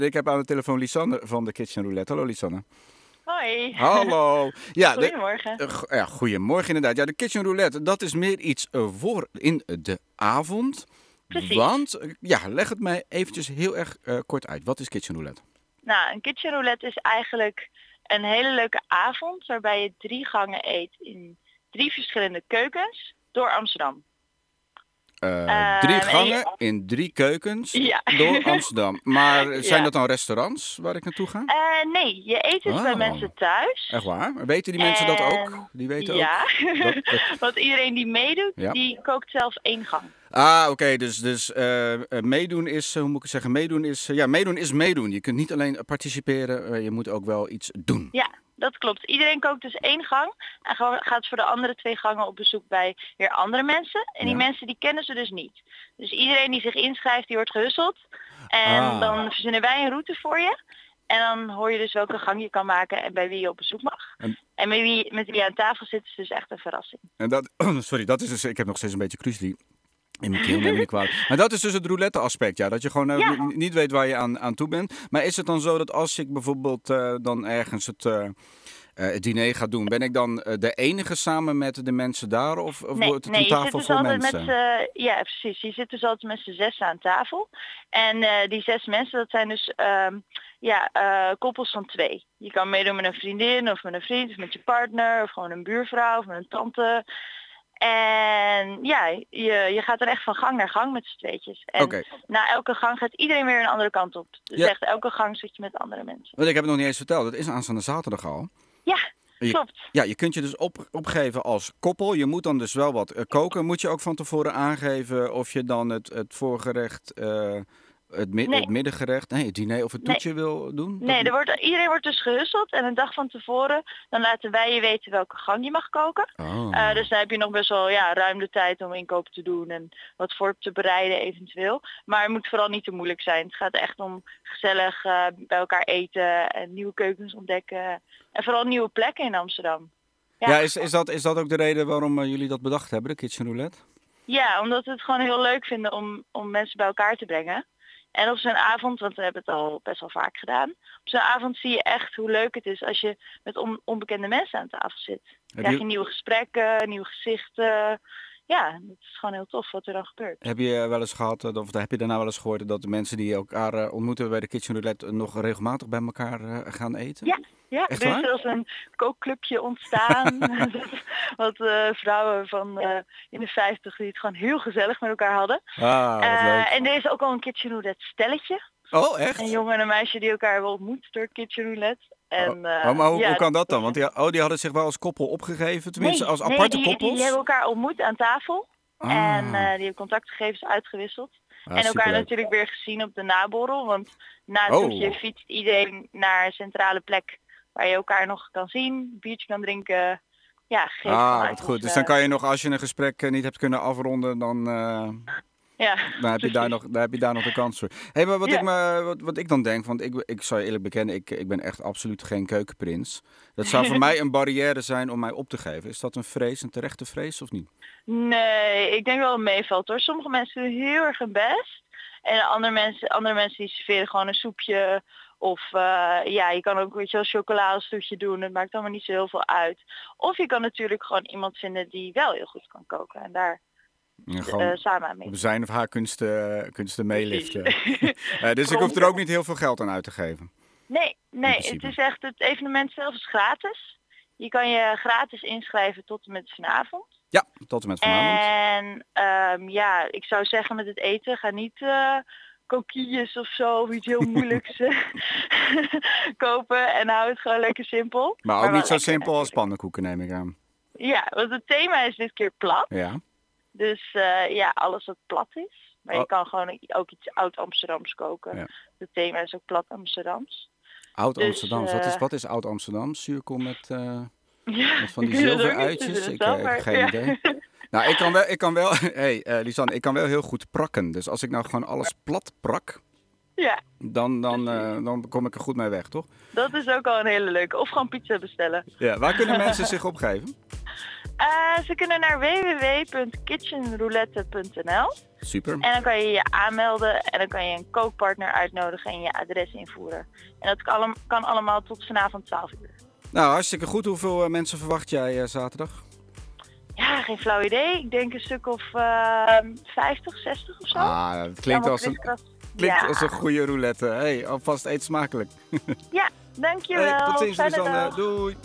Ik heb aan de telefoon Lisanne van de Kitchen Roulette. Hallo Lisanne. Hoi. Hallo. Ja, Goedemorgen. ja, goedemorgen inderdaad. Ja, de Kitchen Roulette, dat is meer iets voor in de avond. Precies. Want, ja, leg het mij eventjes heel erg kort uit. Wat is Kitchen Roulette? Nou, een kitchen roulette is eigenlijk een hele leuke avond waarbij je 3 gangen eet in 3 verschillende keukens door Amsterdam. 3 gangen in 3 keukens Ja. door Amsterdam. Maar zijn Ja. dat dan restaurants waar ik naartoe ga? Nee, je eet dus bij mensen thuis. Echt waar? Weten die mensen dat ook? Die weten ja. ook? Want iedereen die meedoet, Ja. die kookt zelf 1 gang. Oké. Dus meedoen is, hoe moet ik het zeggen, meedoen is meedoen. Je kunt niet alleen participeren, je moet ook wel iets doen. Ja, dat klopt. Iedereen kookt dus 1 gang en gaat voor de andere 2 gangen op bezoek bij weer andere mensen. En die mensen die kennen ze dus niet. Dus iedereen die zich inschrijft, die wordt gehusseld. En dan verzinnen wij een route voor je. En dan hoor je dus welke gang je kan maken en bij wie je op bezoek mag. En met wie je aan tafel zit is dus echt een verrassing. En dat, sorry, dat is dus, ik heb nog steeds een beetje krusli in mijn keel, neem me niet kwalijk. Maar dat is dus het roulette aspect, ja. Dat je gewoon niet weet waar je aan toe bent. Maar is het dan zo dat als ik bijvoorbeeld dan ergens het diner ga doen, ben ik dan de enige samen met de mensen daar? Of wordt het een tafel dus vol mensen? Ja, precies. Je zit dus altijd met z'n 6 aan tafel. En die 6 mensen, dat zijn dus koppels van 2. Je kan meedoen met een vriendin of met een vriend of met je partner of gewoon een buurvrouw of met een tante. En ja, je gaat dan echt van gang naar gang met z'n tweetjes. En na elke gang gaat iedereen weer een andere kant op. Dus echt elke gang zit je met andere mensen. Want ik heb het nog niet eens verteld, het is aanstaande zaterdag al. Ja, klopt. Ja, je kunt je dus opgeven als koppel. Je moet dan dus wel wat koken. Moet je ook van tevoren aangeven of je dan het voorgerecht, het middengerecht, het diner of het toetje wil doen? Nee, iedereen wordt dus gehusseld en een dag van tevoren dan laten wij je weten welke gang je mag koken. Dus dan heb je nog best wel ruim de tijd om inkopen te doen en wat voor te bereiden eventueel. Maar het moet vooral niet te moeilijk zijn. Het gaat echt om gezellig bij elkaar eten en nieuwe keukens ontdekken. En vooral nieuwe plekken in Amsterdam. Ja, is dat ook de reden waarom jullie dat bedacht hebben, de Kitchen Roulette? Ja, omdat we het gewoon heel leuk vinden om mensen bij elkaar te brengen. En op zo'n avond, want we hebben het al best wel vaak gedaan. Op zo'n avond zie je echt hoe leuk het is als je met onbekende mensen aan tafel zit. Dan krijg je nieuwe gesprekken, nieuwe gezichten. Ja, het is gewoon heel tof wat er dan gebeurt. Heb je wel eens gehad, of heb je daarna wel eens gehoord dat de mensen die elkaar ontmoeten bij de Kitchen Roulette nog regelmatig bij elkaar gaan eten? Ja, er is zelfs een kookclubje ontstaan. Wat vrouwen van in de 50 die het gewoon heel gezellig met elkaar hadden. Wat leuk. En er is ook al een Kitchen Roulette stelletje. Oh, echt? Een jongen en een meisje die elkaar hebben ontmoet door Kitchen Roulette. En, maar hoe kan dat dan? Want die hadden zich wel als koppel opgegeven, tenminste als aparte koppels? Die hebben elkaar ontmoet aan tafel. En die hebben contactgegevens uitgewisseld. En elkaar natuurlijk weer gezien op de naborrel. Want na het toetje fietst iedereen naar een centrale plek waar je elkaar nog kan zien, een biertje kan drinken. Ja, wat goed. Dus dan kan je nog, als je een gesprek niet hebt kunnen afronden, dan heb je daar nog de kans voor. Hey, maar wat ik dan denk, want ik zal je eerlijk bekennen, ik ben echt absoluut geen keukenprins. Dat zou voor mij een barrière zijn om mij op te geven. Is dat een terechte vrees of niet? Nee, ik denk wel dat het meevalt hoor. Sommige mensen doen heel erg hun best. En andere mensen die serveren gewoon een soepje. Of je kan ook een chocoladestoetje doen. Het maakt allemaal niet zo heel veel uit. Of je kan natuurlijk gewoon iemand vinden die wel heel goed kan koken. En daar samen aan mee. Op zijn of haar kunsten meeliften. Dus ik hoef er ook niet heel veel geld aan uit te geven. Nee, het is echt, het evenement zelf is gratis. Je kan je gratis inschrijven tot en met vanavond. Ja, tot en met vanavond. En ik zou zeggen met het eten, ga niet coquilles of zo, of iets heel moeilijks kopen en hou het gewoon lekker simpel. Maar ook niet zo simpel als pannenkoeken, neem ik aan. Ja, want het thema is dit keer plat. Ja. Dus alles wat plat is. Maar je kan gewoon ook iets oud-Amsterdams koken. Ja. Het thema is ook plat Amsterdams. Oud-Amsterdams, wat is oud-Amsterdams? Zuurkool met van die zilveruitjes? Ik heb geen idee. Nou, Lisanne, ik kan wel heel goed prakken. Dus als ik nou gewoon alles plat prak, dan kom ik er goed mee weg, toch? Dat is ook al een hele leuke. Of gewoon pizza bestellen. Ja, waar kunnen mensen zich opgeven? Ze kunnen naar www.kitchenroulette.nl. Super. En dan kan je je aanmelden en dan kan je een kookpartner uitnodigen en je adres invoeren. En dat kan allemaal tot vanavond 12 uur. Nou, hartstikke goed. Hoeveel mensen verwacht jij zaterdag? Ja, geen flauw idee. Ik denk een stuk of 50, 60 of zo. Het klinkt als een goede roulette. Hey, alvast eet smakelijk. Ja, dankjewel. Hey, tot ziens, Fijne Suzanne. dag. Doei.